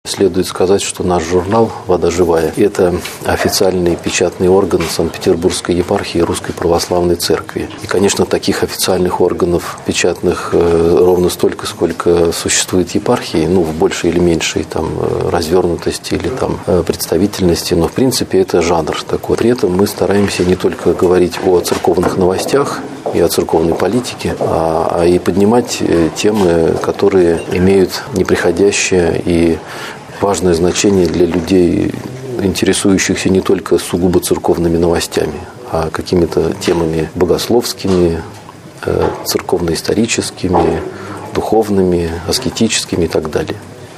Следует сказать, что наш журнал «Вода живая» – это официальный печатный орган Санкт-Петербургской епархии Русской Православной Церкви. И, конечно, таких официальных органов печатных ровно столько, сколько существует епархии, в большей или меньшей развернутости или представительности, но в принципе это жанр такой. При этом мы стараемся не только говорить о церковных новостях и о церковной политике, а и поднимать темы, которые имеют неприходящее и важное значение для людей, интересующихся не только сугубо церковными новостями, а какими-то темами богословскими, церковно-историческими, духовными, аскетическими и так далее.